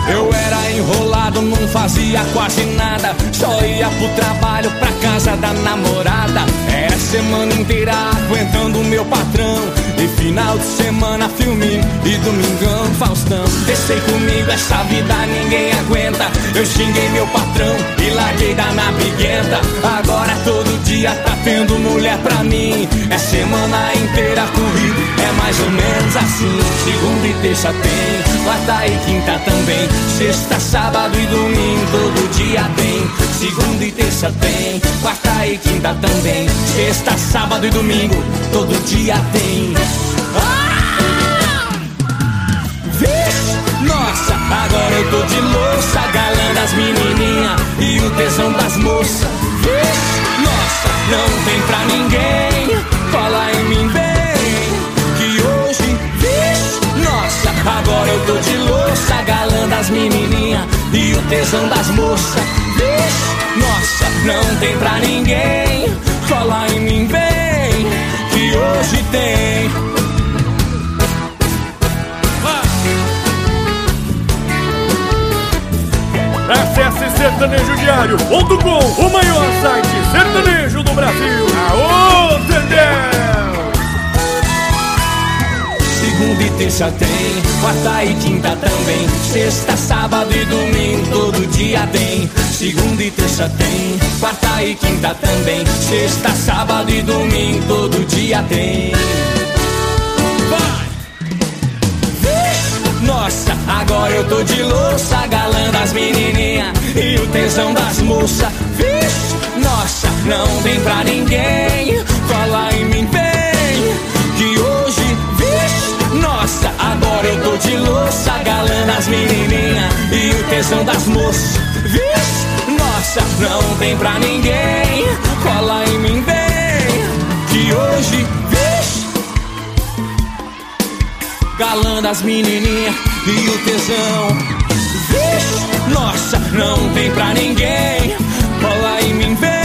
Eu era enrolado, não fazia quase nada, só ia pro trabalho, pra casa da namorada. Era semana inteira aguentando o meu patrão, e final de semana filminho e domingão Faustão. Deixei comigo essa vida, ninguém aguenta. Eu xinguei meu patrão e larguei da minha briguenta. Agora todo dia tá tendo mulher pra mim. É semana inteira corrido, é mais ou menos assim. Segunda e terça tem, quarta e quinta também, sexta, sábado e domingo todo dia tem. Segunda e terça tem, quarta e quinta também, sexta, sábado e domingo todo dia tem. Vixe, nossa, agora eu tô de louça, galã das menininhas e o tesão das moças. Vixe, nossa, não tem pra ninguém, cola em mim bem, que hoje, vixe, nossa, agora eu tô de louça, galã das menininhas e o tesão das moças. Vixe, nossa, não tem pra ninguém, cola em mim bem, que hoje tem. Acesse sertanejodiário.com, o maior site sertanejo do Brasil. Aô, Tendel! Segunda e terça tem, quarta e quinta também, sexta, sábado e domingo todo dia tem. Segunda e terça tem, quarta e quinta também, sexta, sábado e domingo todo dia tem. Nossa, agora eu tô de louça, galã das menininhas e o tesão das moças. Vixe, nossa, não tem pra ninguém, cola em mim bem, que hoje, vixe, nossa, agora eu tô de louça, galã das menininhas e o tesão das moças. Vixe, nossa, não tem pra ninguém, cola em mim bem, que hoje, vixe, galã das menininhas e o tesão. Vixe, nossa, não tem pra ninguém, cola em mim bem.